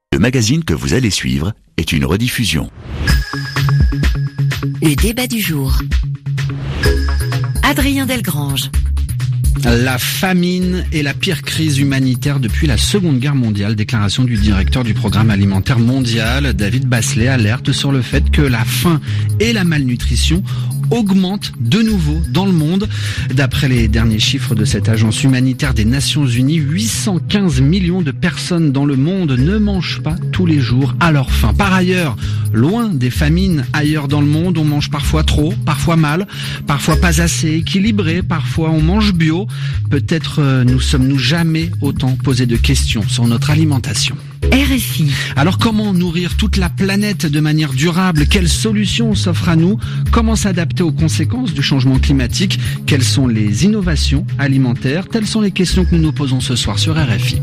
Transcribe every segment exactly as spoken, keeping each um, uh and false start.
Le magazine que vous allez suivre est une rediffusion. Le débat du jour. Adrien Delgrange. La famine est la pire crise humanitaire depuis la Seconde Guerre mondiale. Déclaration du directeur du Programme alimentaire mondial, David Basselet, alerte sur le fait que la faim et la malnutrition augmentent de nouveau dans le monde. D'après les derniers chiffres de cette agence humanitaire des Nations Unies, huit cent quinze millions de personnes dans le monde ne mangent pas tous les jours à leur faim. Par ailleurs, loin des famines ailleurs dans le monde, on mange parfois trop, parfois mal, parfois pas assez équilibré, parfois on mange bio. Peut-être euh, nous sommes-nous jamais autant posé de questions sur notre alimentation. R F I. Alors comment nourrir toute la planète de manière durable? Quelles solutions s'offrent à nous? Comment s'adapter aux conséquences du changement climatique? Quelles sont les innovations alimentaires? Telles sont les questions que nous nous posons ce soir sur R F I.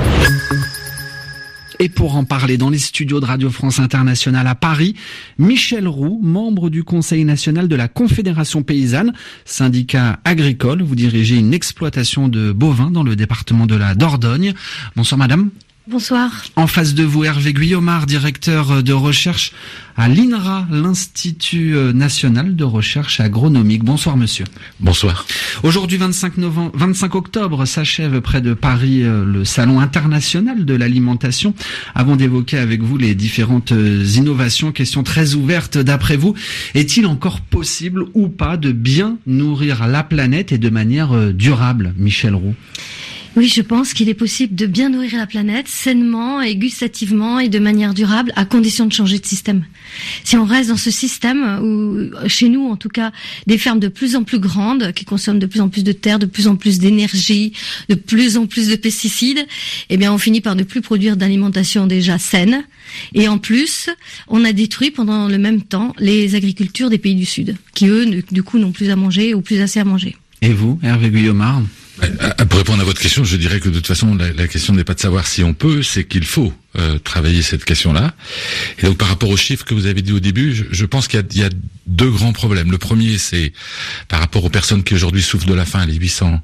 Et pour en parler dans les studios de Radio France Internationale à Paris, Michel Roux, membre du Conseil national de la Confédération paysanne, syndicat agricole. Vous dirigez une exploitation de bovins dans le département de la Dordogne. Bonsoir madame. Bonsoir. En face de vous, Hervé Guillaumard, directeur de recherche à l'I N R A, l'Institut national de recherche agronomique. Bonsoir monsieur. Bonsoir. Aujourd'hui, vingt-cinq novembre, vingt-cinq octobre, s'achève près de Paris le Salon international de l'alimentation. Avant d'évoquer avec vous les différentes innovations, question très ouverte d'après vous, est-il encore possible ou pas de bien nourrir la planète et de manière durable, Michel Roux? Oui, je pense qu'il est possible de bien nourrir la planète sainement et gustativement et de manière durable, à condition de changer de système. Si on reste dans ce système où, chez nous en tout cas, des fermes de plus en plus grandes, qui consomment de plus en plus de terre, de plus en plus d'énergie, de plus en plus de pesticides, eh bien on finit par ne plus produire d'alimentation déjà saine. Et en plus, on a détruit pendant le même temps les agricultures des pays du Sud, qui eux, du coup, n'ont plus à manger ou plus assez à manger. Et vous, Hervé Guillaumard? Pour répondre à votre question, je dirais que de toute façon, la, la question n'est pas de savoir si on peut, c'est qu'il faut euh, travailler cette question-là. Et donc, par rapport aux chiffres que vous avez dit au début, je, je pense qu'il y a, il y a deux grands problèmes. Le premier, c'est par rapport aux personnes qui aujourd'hui souffrent de la faim, les huit cent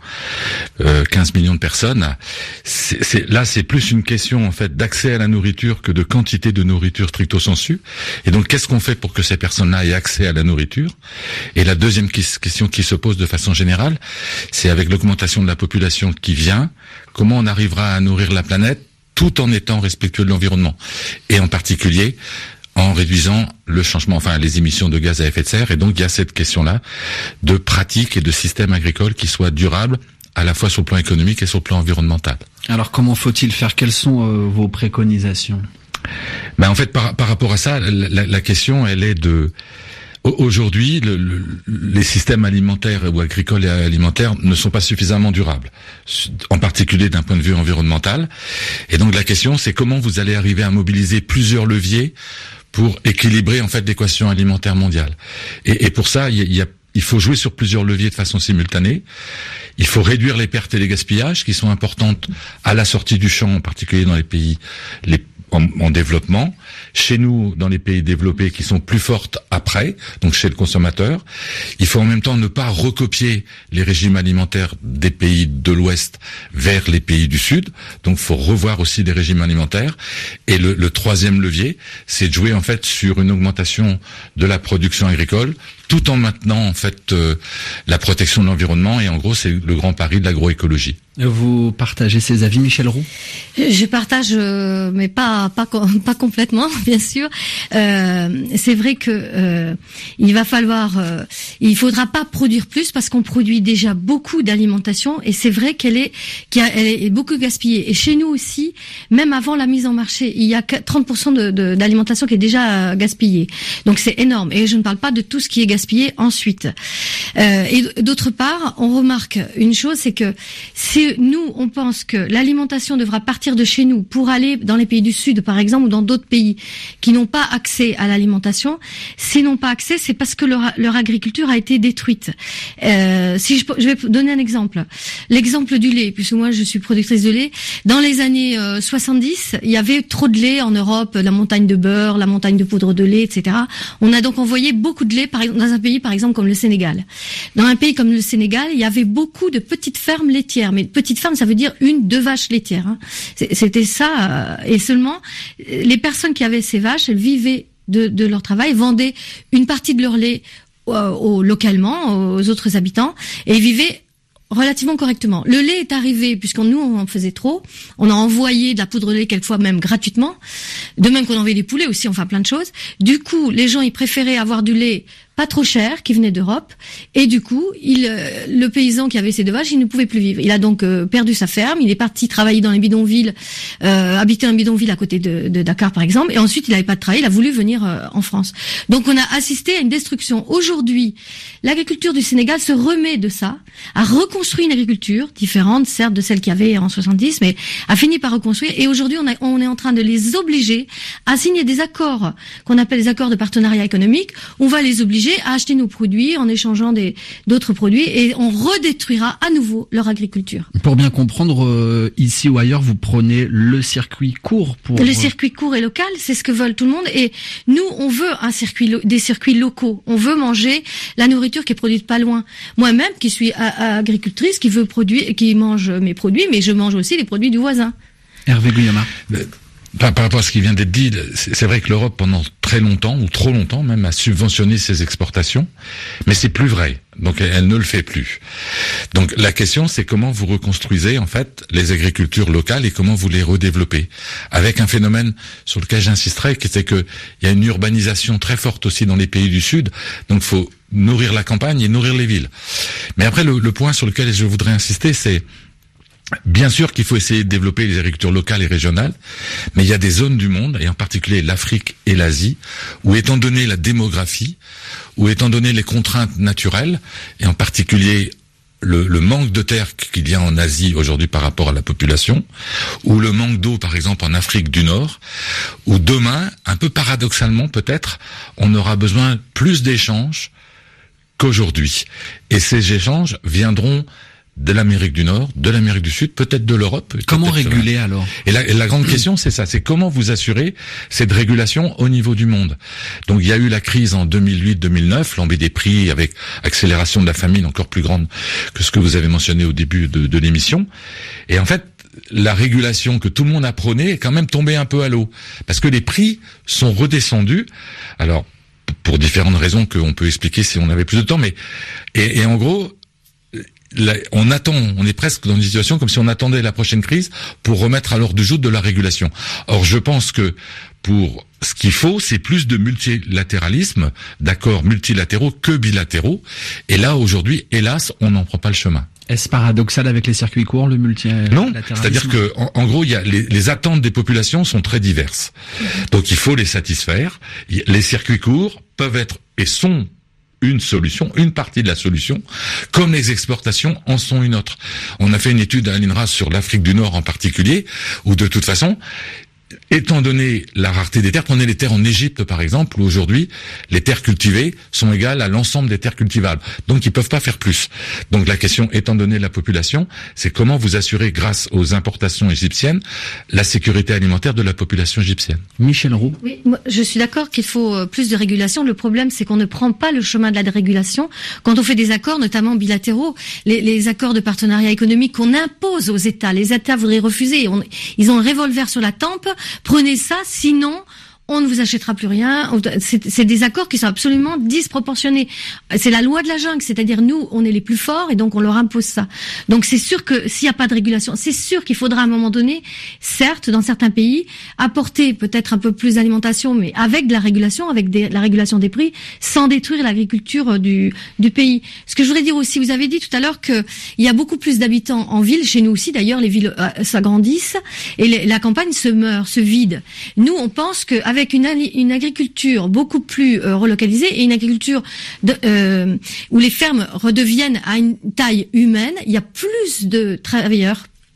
quinze millions de personnes. C'est, c'est, là, c'est plus une question en fait d'accès à la nourriture que de quantité de nourriture stricto sensu. Et donc, qu'est-ce qu'on fait pour que ces personnes-là aient accès à la nourriture? Et la deuxième question qui se pose de façon générale, c'est avec l'augmentation de la population qui vient, comment on arrivera à nourrir la planète tout en étant respectueux de l'environnement, et en particulier en réduisant le changement, enfin les émissions de gaz à effet de serre. Et donc il y a cette question-là de pratiques et de systèmes agricoles qui soient durables à la fois sur le plan économique et sur le plan environnemental. Alors comment faut-il faire? Quelles sont euh, vos préconisations? Ben en fait par, par rapport à ça, la, la question elle est de aujourd'hui, le, le, les systèmes alimentaires ou agricoles et alimentaires ne sont pas suffisamment durables, en particulier d'un point de vue environnemental. Et donc la question, c'est comment vous allez arriver à mobiliser plusieurs leviers pour équilibrer en fait l'équation alimentaire mondiale. Et, et pour ça, il y a, il faut jouer sur plusieurs leviers de façon simultanée. Il faut réduire les pertes et les gaspillages qui sont importantes à la sortie du champ, en particulier dans les pays les En, en développement, chez nous, dans les pays développés qui sont plus fortes après, donc chez le consommateur. Il faut en même temps ne pas recopier les régimes alimentaires des pays de l'Ouest vers les pays du Sud, donc il faut revoir aussi des régimes alimentaires. Et le, le troisième levier, c'est de jouer en fait sur une augmentation de la production agricole, tout en maintenant en fait euh, la protection de l'environnement. Et en gros, c'est le grand pari de l'agroécologie. Vous partagez ces avis, Michel Roux? Je partage, euh, mais pas pas pas complètement, bien sûr. Euh, c'est vrai que euh, il va falloir, euh, il faudra pas produire plus parce qu'on produit déjà beaucoup d'alimentation et c'est vrai qu'elle est qu'elle est beaucoup gaspillée. Et chez nous aussi, même avant la mise en marché, il y a trente pour cent de, de, d'alimentation qui est déjà gaspillée. Donc c'est énorme. Et je ne parle pas de tout ce qui est gaspillé ensuite. Euh, et d'autre part, on remarque une chose, c'est que si nous, on pense que l'alimentation devra partir de chez nous pour aller dans les pays du Sud, par exemple, ou dans d'autres pays pays qui n'ont pas accès à l'alimentation, s'ils n'ont pas accès, c'est parce que leur, leur agriculture a été détruite. Euh, si je, je vais donner un exemple. L'exemple du lait, puisque moi je suis productrice de lait. Dans les années euh, soixante-dix, il y avait trop de lait en Europe, la montagne de beurre, la montagne de poudre de lait, et cetera. On a donc envoyé beaucoup de lait par exemple, dans un pays par exemple comme le Sénégal. Dans un pays comme le Sénégal, il y avait beaucoup de petites fermes laitières. Mais petites fermes, ça veut dire une, deux vaches laitières. Hein. C'était ça. Et seulement, les personnes qui avaient ces vaches, elles vivaient de, de leur travail, vendaient une partie de leur lait au, au, localement, aux autres habitants, et vivaient relativement correctement. Le lait est arrivé, puisqu'on nous on en faisait trop, on a envoyé de la poudre de lait quelquefois même gratuitement, de même qu'on envoyait des poulets aussi, enfin plein de choses. Du coup, les gens ils préféraient avoir du lait pas trop cher, qui venait d'Europe, et du coup, il, euh, le paysan qui avait ses deux vaches, il ne pouvait plus vivre. Il a donc euh, perdu sa ferme, il est parti travailler dans les bidonvilles, euh, habiter un bidonville à côté de, de Dakar par exemple, et ensuite il n'avait pas de travail, il a voulu venir euh, en France. Donc on a assisté à une destruction. Aujourd'hui, l'agriculture du Sénégal se remet de ça, a reconstruit une agriculture différente, certes de celle qu'il y avait en soixante-dix, mais a fini par reconstruire, et aujourd'hui on, a, on est en train de les obliger à signer des accords qu'on appelle les accords de partenariat économique. On va les obliger à acheter nos produits en échangeant des d'autres produits et on redétruira à nouveau leur agriculture. Pour bien comprendre, euh, ici ou ailleurs, vous prenez le circuit court pour... Le circuit court et local, c'est ce que veulent tout le monde et nous, on veut un circuit, des circuits locaux. On veut manger la nourriture qui est produite pas loin. Moi-même, qui suis a, a, agricultrice, qui veut produire, qui mange mes produits, mais je mange aussi les produits du voisin. Hervé Guyama. Par, par rapport à ce qui vient d'être dit, c'est vrai que l'Europe, pendant très longtemps, ou trop longtemps même, a subventionné ses exportations, mais c'est plus vrai. Donc elle, elle ne le fait plus. Donc la question, c'est comment vous reconstruisez en fait les agricultures locales et comment vous les redéveloppez. Avec un phénomène sur lequel j'insisterai, qui c'est que il y a une urbanisation très forte aussi dans les pays du Sud, donc il faut nourrir la campagne et nourrir les villes. Mais après, le, le point sur lequel je voudrais insister, c'est bien sûr qu'il faut essayer de développer les agricultures locales et régionales, mais il y a des zones du monde, et en particulier l'Afrique et l'Asie, où étant donné la démographie, où étant donné les contraintes naturelles, et en particulier le, le manque de terre qu'il y a en Asie aujourd'hui par rapport à la population, ou le manque d'eau par exemple en Afrique du Nord, où demain, un peu paradoxalement peut-être, on aura besoin plus d'échanges qu'aujourd'hui. Et ces échanges viendront de l'Amérique du Nord, de l'Amérique du Sud, peut-être de l'Europe. Comment réguler alors ? Et la, et la grande question, c'est ça, c'est comment vous assurer cette régulation au niveau du monde. Donc il y a eu la crise en deux mille huit deux mille neuf, flambée des prix avec accélération de la famine encore plus grande que ce que vous avez mentionné au début de, de l'émission. Et en fait, la régulation que tout le monde a prônée est quand même tombée un peu à l'eau, parce que les prix sont redescendus. Alors, pour différentes raisons qu'on peut expliquer si on avait plus de temps, mais et, et en gros, Là, on attend, on est presque dans une situation comme si on attendait la prochaine crise pour remettre à l'ordre du jour de la régulation. Or, je pense que pour ce qu'il faut, c'est plus de multilatéralisme, d'accords multilatéraux que bilatéraux. Et là, aujourd'hui, hélas, on n'en prend pas le chemin. Est-ce paradoxal avec les circuits courts, le multilatéralisme ? Non, c'est-à-dire que, en, en gros, il y a les, les attentes des populations sont très diverses. Donc, il faut les satisfaire. Les circuits courts peuvent être et sont une solution, une partie de la solution, comme les exportations en sont une autre. On a fait une étude à l'INRAS sur l'Afrique du Nord en particulier, où de toute façon, étant donné la rareté des terres, prenez les terres en Égypte par exemple, où aujourd'hui les terres cultivées sont égales à l'ensemble des terres cultivables. Donc ils peuvent pas faire plus. Donc la question, étant donné la population, c'est comment vous assurer grâce aux importations égyptiennes la sécurité alimentaire de la population égyptienne. Michel Roux. Oui, moi, je suis d'accord qu'il faut plus de régulation. Le problème, c'est qu'on ne prend pas le chemin de la dérégulation quand on fait des accords, notamment bilatéraux, les, les accords de partenariat économique qu'on impose aux États. Les États voudraient refuser. On, ils ont un revolver sur la tempe. Prenez ça, sinon on ne vous achètera plus rien. C'est, c'est des accords qui sont absolument disproportionnés. C'est la loi de la jungle, c'est-à-dire nous, on est les plus forts et donc on leur impose ça. Donc c'est sûr que s'il n'y a pas de régulation, c'est sûr qu'il faudra à un moment donné, certes, dans certains pays, apporter peut-être un peu plus d'alimentation, mais avec de la régulation, avec des, la régulation des prix, sans détruire l'agriculture du, du pays. Ce que je voudrais dire aussi, vous avez dit tout à l'heure que il y a beaucoup plus d'habitants en ville, chez nous aussi d'ailleurs, les villes euh, s'agrandissent et les, la campagne se meurt, se vide. Nous, on pense que avec une, une agriculture beaucoup plus euh, relocalisée et une agriculture de, euh, où les fermes redeviennent à une taille humaine, il y a plus de travailleurs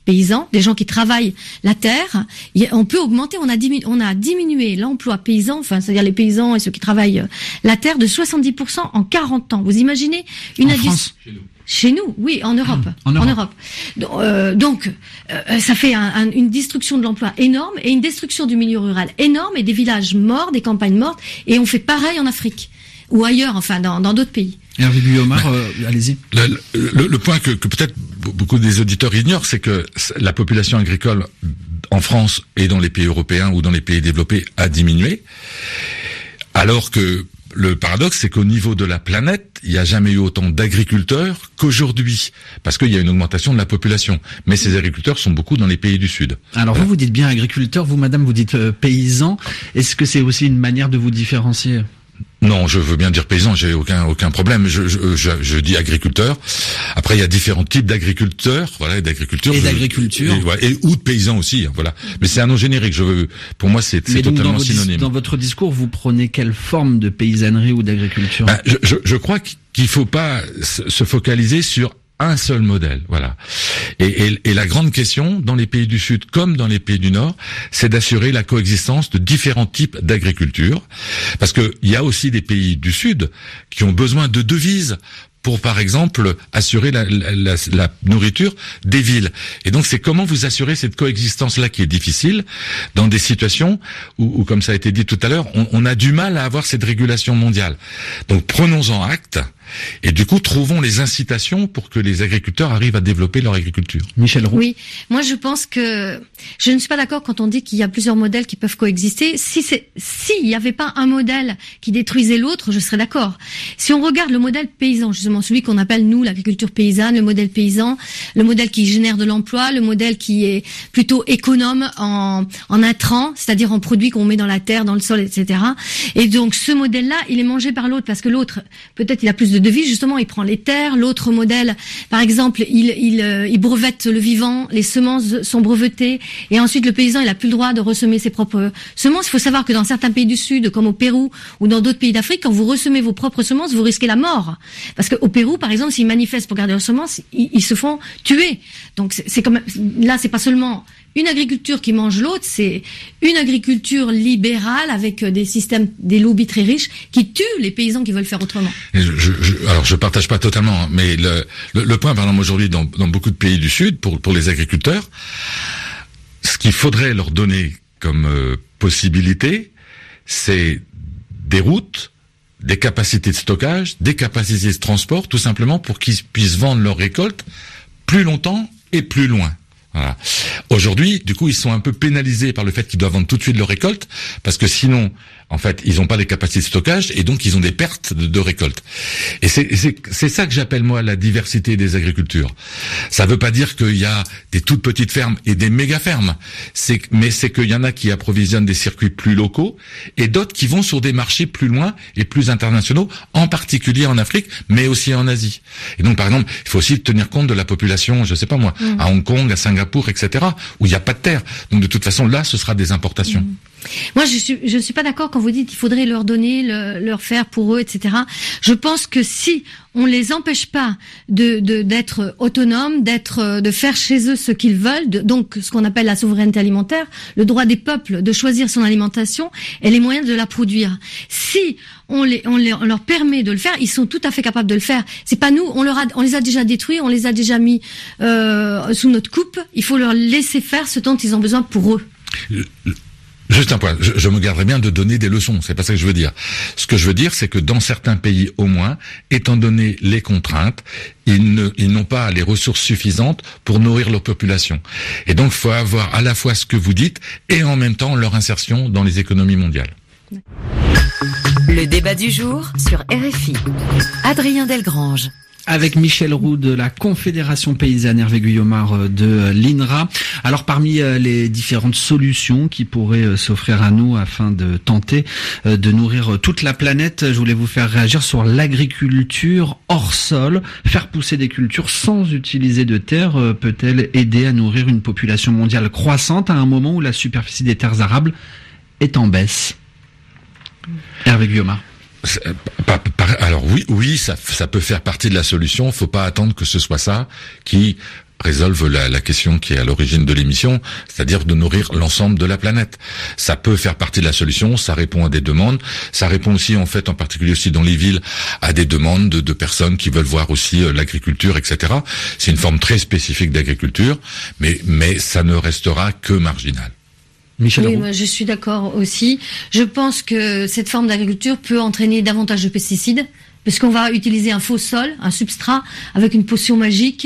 paysans, des gens qui travaillent la terre. On peut augmenter, on a diminué, on a diminué l'emploi paysan, enfin c'est-à-dire les paysans et ceux qui travaillent la terre de soixante-dix pour cent en quarante ans. Vous imaginez une en France, chez nous. Chez nous, oui, en Europe. Mmh, en Europe. En Europe. Donc, euh, donc euh, ça fait un, un, une destruction de l'emploi énorme et une destruction du milieu rural énorme et des villages morts, des campagnes mortes. Et on fait pareil en Afrique ou ailleurs, enfin dans dans d'autres pays. Hervé Guyomard, euh, allez-y. Le, le, le point que, que peut-être beaucoup des auditeurs ignorent, c'est que la population agricole en France et dans les pays européens ou dans les pays développés a diminué, alors que le paradoxe, c'est qu'au niveau de la planète, il n'y a jamais eu autant d'agriculteurs qu'aujourd'hui, parce qu'il y a une augmentation de la population. Mais ces agriculteurs sont beaucoup dans les pays du Sud. Alors voilà. Vous, vous dites bien agriculteur, vous, madame, vous dites euh, paysan. Est-ce que c'est aussi une manière de vous différencier ? Non, je veux bien dire paysan, j'ai aucun aucun problème. Je, je, je, je dis agriculteur. Après, il y a différents types d'agriculteurs, voilà, d'agriculture et d'agriculture, et, voilà, et ou de paysans aussi, voilà. Mais c'est un nom générique. Je veux, pour moi, c'est, c'est totalement dans synonyme. Dis- dans votre discours, vous prenez quelle forme de paysannerie ou d'agriculture ? Ben, je, je, je crois qu'il faut pas se focaliser sur un seul modèle, voilà. Et, et, et la grande question, dans les pays du Sud comme dans les pays du Nord, c'est d'assurer la coexistence de différents types d'agriculture, parce que il y a aussi des pays du Sud qui ont besoin de devises pour, par exemple, assurer la, la, la, la nourriture des villes. Et donc, c'est comment vous assurez cette coexistence-là qui est difficile dans des situations où, où comme ça a été dit tout à l'heure, on, on a du mal à avoir cette régulation mondiale. Donc, prenons-en acte. Et du coup, trouvons les incitations pour que les agriculteurs arrivent à développer leur agriculture. Michel Roux. Oui, moi je pense que je ne suis pas d'accord quand on dit qu'il y a plusieurs modèles qui peuvent coexister. Si c'est, s'il n'y avait pas un modèle qui détruisait l'autre, je serais d'accord. Si on regarde le modèle paysan, justement celui qu'on appelle nous l'agriculture paysanne, le modèle paysan, le modèle qui génère de l'emploi, le modèle qui est plutôt économe en, en intrants, c'est-à-dire en produits qu'on met dans la terre, dans le sol, et cetera. Et donc ce modèle-là, il est mangé par l'autre parce que l'autre, peut-être il a plus de de vie, justement, il prend les terres. L'autre modèle, par exemple, il, il, euh, il brevette le vivant, les semences sont brevetées, et ensuite le paysan, il a plus le droit de ressemer ses propres semences. Il faut savoir que dans certains pays du Sud, comme au Pérou ou dans d'autres pays d'Afrique, quand vous ressemez vos propres semences, vous risquez la mort. Parce qu'au Pérou, par exemple, s'ils manifestent pour garder leurs semences, ils, ils se font tuer. Donc c'est, c'est quand même, là, c'est pas seulement une agriculture qui mange l'autre, c'est une agriculture libérale avec des systèmes, des lobbies très riches qui tuent les paysans qui veulent faire autrement. Je, je, je, alors je partage pas totalement, hein, mais le, le, le point, par exemple, aujourd'hui, dans, dans beaucoup de pays du Sud, pour, pour les agriculteurs, ce qu'il faudrait leur donner comme euh, possibilité, c'est des routes, des capacités de stockage, des capacités de transport, tout simplement pour qu'ils puissent vendre leurs récoltes plus longtemps et plus loin. Voilà. Aujourd'hui, du coup, ils sont un peu pénalisés par le fait qu'ils doivent vendre tout de suite leur récolte, parce que sinon, en fait, ils n'ont pas les capacités de stockage et donc ils ont des pertes de, de récolte. Et c'est, c'est, c'est ça que j'appelle moi la diversité des agricultures. Ça veut pas dire qu'il y a des toutes petites fermes et des méga fermes, c'est, mais c'est qu'il y en a qui approvisionnent des circuits plus locaux et d'autres qui vont sur des marchés plus loin et plus internationaux, en particulier en Afrique, mais aussi en Asie. Et donc, par exemple, il faut aussi tenir compte de la population, je sais pas moi, mmh. à Hong Kong, à Singapour, et cetera, où il n'y a pas de terre. Donc, de toute façon, là, ce sera des importations. Mmh. Moi, je suis, je suis pas d'accord quand vous dites qu'il faudrait leur donner, le, leur faire pour eux, et cetera. Je pense que si on les empêche pas de, de d'être autonomes, d'être, de faire chez eux ce qu'ils veulent, de, donc ce qu'on appelle la souveraineté alimentaire, le droit des peuples de choisir son alimentation et les moyens de la produire. Si on les, on les, on leur permet de le faire, ils sont tout à fait capables de le faire. C'est pas nous, on leur a, on les a déjà détruits, on les a déjà mis euh, sous notre coupe. Il faut leur laisser faire ce dont ils ont besoin pour eux. Euh, Juste un point, je, je me garderai bien de donner des leçons, c'est pas ça que je veux dire. Ce que je veux dire, c'est que dans certains pays au moins, étant donné les contraintes, ils, ne, ils n'ont pas les ressources suffisantes pour nourrir leur population. Et donc, il faut avoir à la fois ce que vous dites et en même temps leur insertion dans les économies mondiales. Le débat du jour sur R F I. Adrien Delgrange. Avec Michel Roux de la Confédération Paysanne, Hervé Guyomard de l'I N R A. Alors parmi les différentes solutions qui pourraient s'offrir à nous afin de tenter de nourrir toute la planète, je voulais vous faire réagir sur l'agriculture hors sol. Faire pousser des cultures sans utiliser de terre peut-elle aider à nourrir une population mondiale croissante à un moment où la superficie des terres arables est en baisse? Hervé Guyomard. Alors oui, oui, ça, ça peut faire partie de la solution. Faut pas attendre que ce soit ça qui résolvent la, la question qui est à l'origine de l'émission, c'est-à-dire de nourrir l'ensemble de la planète. Ça peut faire partie de la solution, ça répond à des demandes, ça répond aussi en fait, en particulier aussi dans les villes, à des demandes de, de personnes qui veulent voir aussi euh, l'agriculture, et cetera. C'est une forme très spécifique d'agriculture, mais mais ça ne restera que marginal. Michel Oui, Roux. moi je suis d'accord aussi. Je pense que cette forme d'agriculture peut entraîner davantage de pesticides, parce qu'on va utiliser un faux sol, un substrat, avec une potion magique.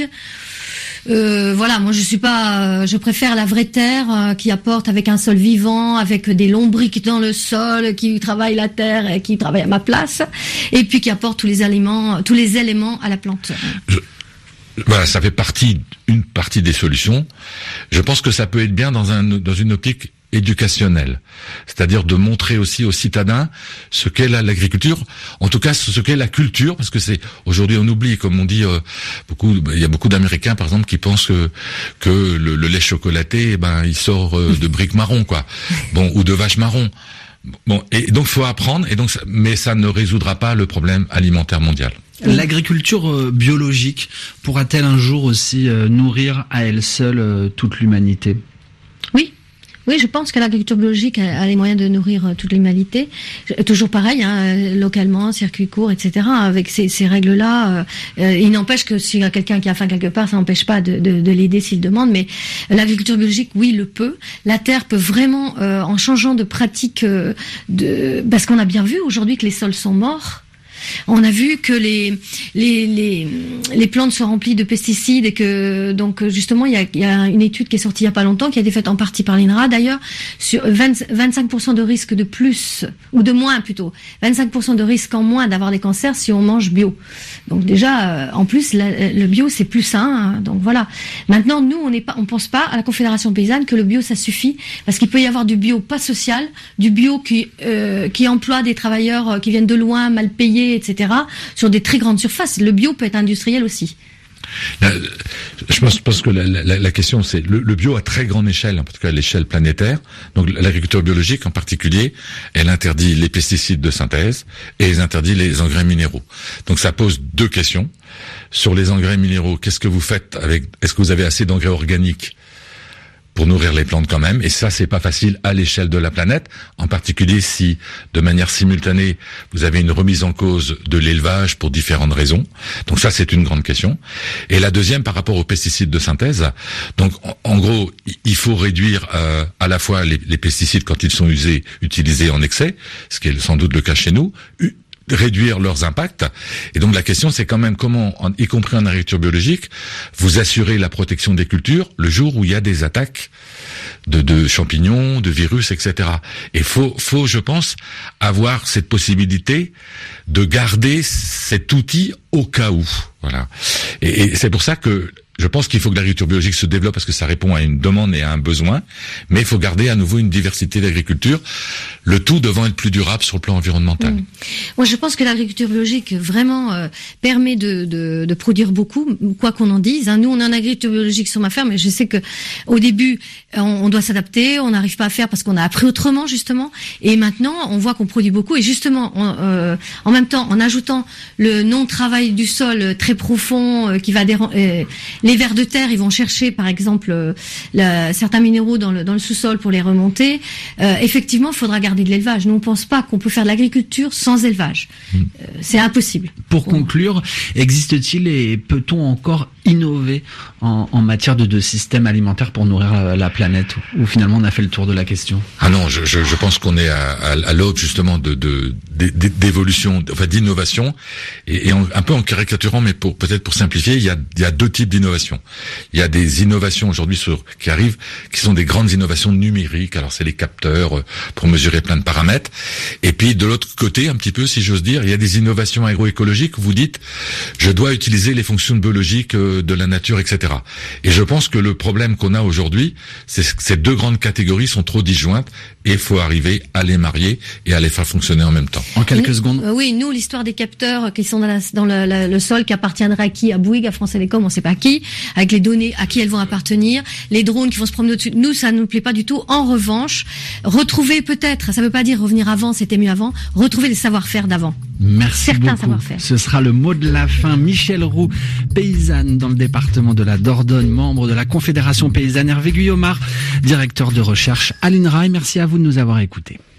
Euh, voilà, moi je suis pas, je préfère la vraie terre euh, qui apporte avec un sol vivant, avec des lombriques dans le sol, qui travaillent la terre et qui travaillent à ma place, et puis qui apporte tous les aliments, tous les éléments à la plante. Je... Voilà, ça fait partie, une partie des solutions. Je pense que ça peut être bien dans un, dans une optique éducationnelle. C'est-à-dire de montrer aussi aux citadins ce qu'est la, l'agriculture, en tout cas ce qu'est la culture, parce que c'est, aujourd'hui on oublie, comme on dit, euh, beaucoup, il y a beaucoup d'Américains par exemple qui pensent que, que le, le lait chocolaté, eh ben, il sort euh, de briques marron, quoi. Bon, ou de vaches marron. Bon, et donc faut apprendre, et donc, mais ça ne résoudra pas le problème alimentaire mondial. L'agriculture euh, biologique pourra-t-elle un jour aussi euh, nourrir à elle seule euh, toute l'humanité ? Oui. Oui, je pense que l'agriculture biologique a, a les moyens de nourrir euh, toute l'humanité. Toujours pareil, hein, localement, circuit court, et cetera. Avec ces, ces règles-là, euh, euh, il n'empêche que s'il y a quelqu'un qui a faim quelque part, ça n'empêche pas de, de, de l'aider s'il demande. Mais l'agriculture biologique, oui, le peut. La terre peut vraiment, euh, en changeant de pratique, euh, de, parce qu'on a bien vu aujourd'hui que les sols sont morts. On a vu que les les les les plantes sont remplies de pesticides et que donc justement il y a, il y a une étude qui est sortie il y a pas longtemps, qui a été faite en partie par l'I N R A d'ailleurs, sur vingt, vingt-cinq pour cent de risque de plus ou de moins plutôt, vingt-cinq pour cent de risque en moins d'avoir des cancers si on mange bio. Donc déjà en plus la, le bio c'est plus sain, hein, donc voilà. Maintenant nous on n'est pas, on pense pas à la Confédération paysanne que le bio ça suffit, parce qu'il peut y avoir du bio pas social, du bio qui euh, qui emploie des travailleurs qui viennent de loin, mal payés, et cetera, sur des très grandes surfaces. Le bio peut être industriel aussi. Là, je pense, je pense que la, la, la question, c'est le, le bio à très grande échelle, en tout cas à l'échelle planétaire. Donc l'agriculture biologique en particulier, elle interdit les pesticides de synthèse et elle interdit les engrais minéraux. Donc ça pose deux questions. Sur les engrais minéraux, qu'est-ce que vous faites avec, est-ce que vous avez assez d'engrais organiques pour nourrir les plantes quand même, et ça c'est pas facile à l'échelle de la planète, en particulier si de manière simultanée vous avez une remise en cause de l'élevage pour différentes raisons. Donc ça c'est une grande question. Et la deuxième par rapport aux pesticides de synthèse, donc en, en gros il faut réduire euh, à la fois les, les pesticides quand ils sont usés, utilisés en excès, ce qui est sans doute le cas chez nous, réduire leurs impacts. Et donc la question c'est quand même comment, en, y compris en agriculture biologique, vous assurez la protection des cultures le jour où il y a des attaques de, de champignons, de virus, et cetera. Et faut, faut, je pense, avoir cette possibilité de garder cet outil au cas où. Voilà. Et, et c'est pour ça que je pense qu'il faut que l'agriculture biologique se développe parce que ça répond à une demande et à un besoin, mais il faut garder à nouveau une diversité d'agriculture, le tout devant être plus durable sur le plan environnemental. Mmh. Moi, je pense que l'agriculture biologique vraiment euh, permet de, de, de produire beaucoup, quoi qu'on en dise. Hein. Nous, on a une agriculture biologique sur ma ferme, mais je sais que au début, on, on doit s'adapter, on n'arrive pas à faire parce qu'on a appris autrement justement, et maintenant, on voit qu'on produit beaucoup, et justement, on, euh, en même temps, en ajoutant le non-travail du sol très profond euh, qui va déra- euh, les vers de terre, ils vont chercher, par exemple, euh, la, certains minéraux dans le, dans le sous-sol pour les remonter. Euh, effectivement, il faudra garder de l'élevage. Nous, on ne pense pas qu'on peut faire de l'agriculture sans élevage. Mmh. Euh, c'est impossible. Pour conclure, existe-t-il et peut-on encore innover en, en matière de, de système alimentaire pour nourrir la, la planète, ou finalement on a fait le tour de la question? Ah non, je, je, je pense qu'on est à, à, à l'aube justement de, de, de, d'évolution, enfin d'innovation, et, et en, un peu en caricaturant, mais pour peut-être pour simplifier, il y a, il y a deux types d'innovations. Il y a des innovations aujourd'hui sur qui arrivent, qui sont des grandes innovations numériques. Alors c'est les capteurs euh, pour mesurer plein de paramètres. Et puis de l'autre côté, un petit peu, si j'ose dire, il y a des innovations agroécologiques où vous dites, je dois utiliser les fonctions biologiques euh, de la nature, et cetera. Et je pense que le problème qu'on a aujourd'hui, c'est que ces deux grandes catégories sont trop disjointes et il faut arriver à les marier et à les faire fonctionner en même temps. En quelques Mais, secondes. Euh, oui, nous, l'histoire des capteurs qui sont dans, la, dans le, le, le sol, qui appartiendrait à qui? À Bouygues, à France Télécom, on sait pas qui, avec les données à qui elles vont appartenir, les drones qui vont se promener au-dessus. Nous, ça ne nous plaît pas du tout. En revanche, retrouver peut-être, ça veut pas dire revenir avant, c'était mieux avant, retrouver les savoir-faire d'avant. Merci Certains beaucoup. savoir-faire. Ce sera le mot de la fin. Michel Roux, paysanne dans le département de la Dordogne, membre de la Confédération paysanne. Hervé Guyomard, directeur de recherche à l'INRA. Et merci à vous de nous avoir écoutés.